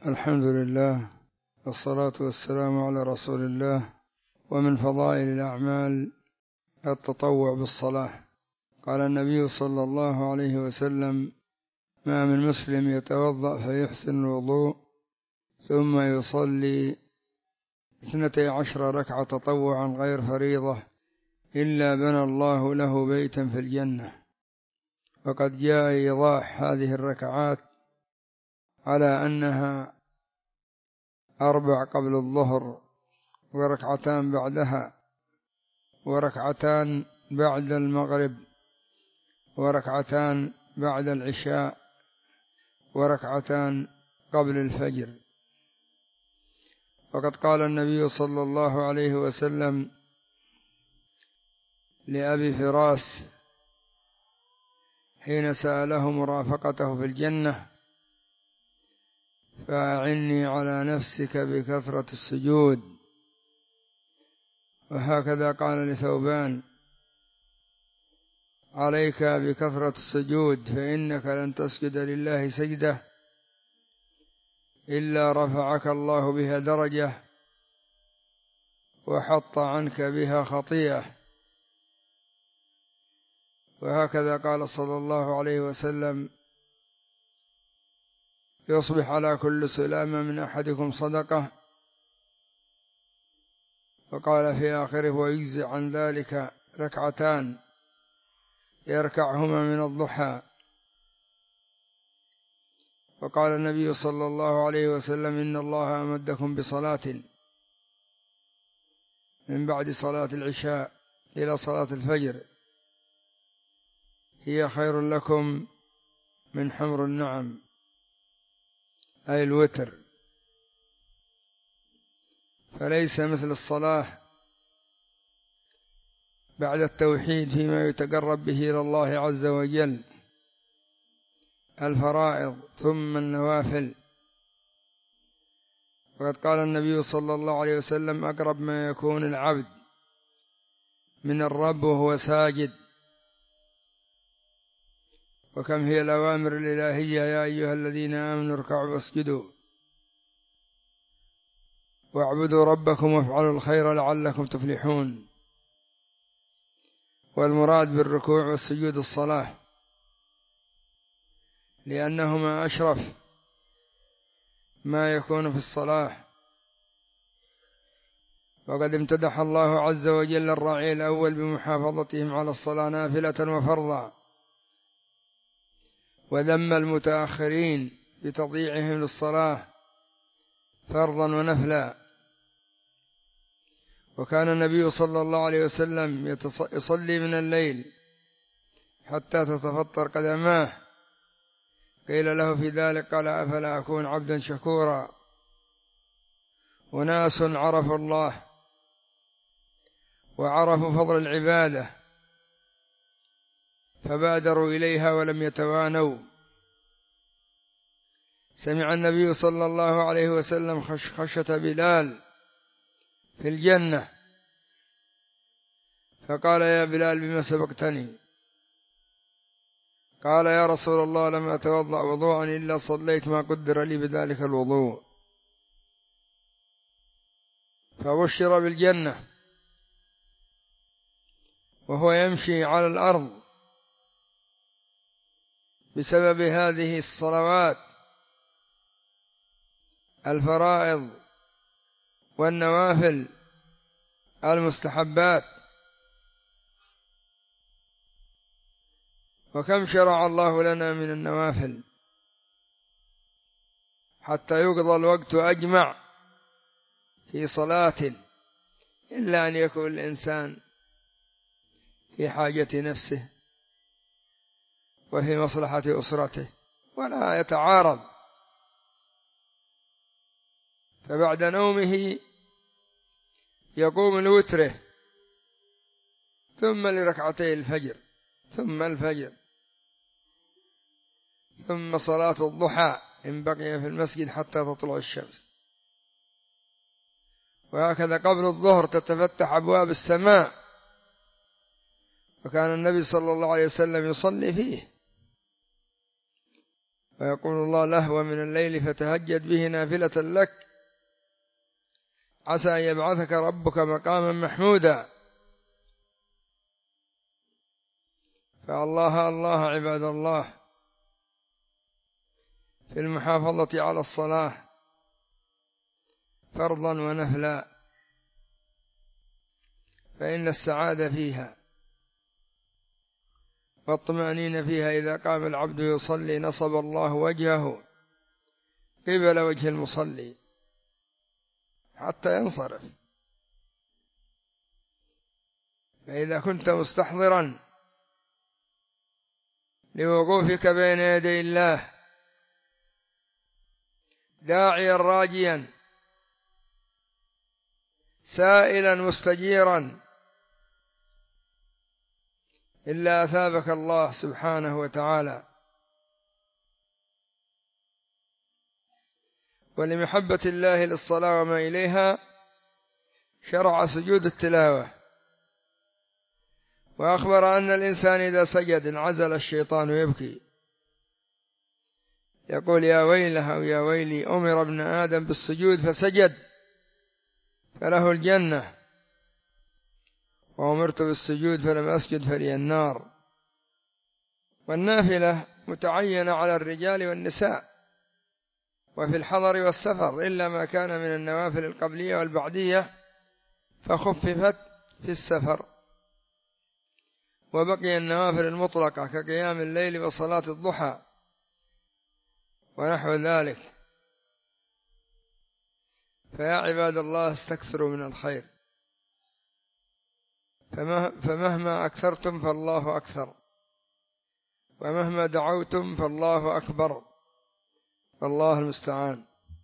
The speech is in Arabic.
الحمد لله والصلاة والسلام على رسول الله. ومن فضائل الأعمال التطوع بالصلاة. قال النبي صلى الله عليه وسلم: ما من مسلم يتوضأ فيحسن الوضوء ثم يصلي 12 ركعة تطوعا غير فريضة إلا بنى الله له بيتا في الجنة. وقد جاء إيضاح هذه الركعات على أنها 4 قبل الظهر، وركعتان بعدها، وركعتان بعد المغرب، وركعتان بعد العشاء، وركعتان قبل الفجر. وقد قال النبي صلى الله عليه وسلم لأبي فراس حين سأله مرافقته في الجنة: فأعني على نفسك بكثرة السجود. وهكذا قال لثوبان: عليك بكثرة السجود فإنك لن تسجد لله سجدة إلا رفعك الله بها درجة وحط عنك بها خطيئة. وهكذا قال صلى الله عليه وسلم: يصبح على كل سلامة من أحدكم صدقة. وقال في آخره: ويجزي عن ذلك ركعتان يركعهما من الضحى. وقال النبي صلى الله عليه وسلم: إن الله أمدكم بصلاة من بعد صلاة العشاء إلى صلاة الفجر هي خير لكم من حمر النعم، أي الوتر. فليس مثل الصلاة بعد التوحيد فيما يتقرب به إلى الله عز وجل، الفرائض ثم النوافل. وقد قال النبي صلى الله عليه وسلم: أقرب ما يكون العبد من الرب وهو ساجد. وكم هي الأوامر الإلهية: يا أيها الذين آمنوا اركعوا واسجدوا واعبدوا ربكم وافعلوا الخير لعلكم تفلحون. والمراد بالركوع والسجود الصلاة، لأنهما أشرف ما يكون في الصلاة. وقد امتدح الله عز وجل الراعي الأول بمحافظتهم على الصلاة نافلة وفرضا، وذم المتأخرين بتضييعهم للصلاة فرضا ونفلا. وكان النبي صلى الله عليه وسلم يصلي من الليل حتى تتفطر قدماه. قيل له في ذلك قال: أفلا أكون عبدا شكورا. وناس عرفوا الله وعرفوا فضل العبادة فبادروا إليها ولم يتوانوا. سمع النبي صلى الله عليه وسلم خشخشة بلال في الجنة فقال: يا بلال بما سبقتني؟ قال: يا رسول الله لم أتوضأ وضوءا إلا صليت ما قدر لي بذلك الوضوء. فبشر بالجنة وهو يمشي على الأرض بسبب هذه الصلوات الفرائض والنوافل المستحبات. وكم شرع الله لنا من النوافل حتى يقضى الوقت أجمع في صلاة، إلا أن يكون الإنسان في حاجة نفسه وفي مصلحة أسرته ولا يتعارض. فبعد نومه يقوم لوتره، ثم لركعتي الفجر، ثم الفجر، ثم صلاة الضحى إن بقي في المسجد حتى تطلع الشمس. وهكذا قبل الظهر تتفتح أبواب السماء، وكان النبي صلى الله عليه وسلم يصلي فيه. ويقول الله له: ومن الليل فتهجد به نافلة لك عسى أن يبعثك ربك مقاما محمودا. فالله الله عباد الله في المحافظة على الصلاة فرضا ونفلا، فإن السعادة فيها والطمأنينة فيها إذا قام العبد يصلي نصب الله وجهه قبل وجه المصلي حتى ينصرف. فإذا كنت مستحضرا لوقوفك بين يدي الله داعيا راجيا سائلا مستجيرا، إلا أثابك الله سبحانه وتعالى. ولمحبة الله للصلاة وما إليها شرع سجود التلاوة، وأخبر أن الإنسان إذا سجد انعزل الشيطان يبكي، يقول: يا ويله أو يا ويلي، أمر ابن آدم بالسجود فسجد فله الجنة، وأمرت بالسجود فلم أسجد فلي النار. والنافلة متعينة على الرجال والنساء وفي الحضر والسفر، إلا ما كان من النوافل القبلية والبعدية فخففت في السفر، وبقي النوافل المطلقة كقيام الليل وصلاة الضحى ونحو ذلك. فيا عباد الله استكثروا من الخير، فمهما أكثرتم فالله أكثر، ومهما دعوتم فالله أكبر، والله المستعان.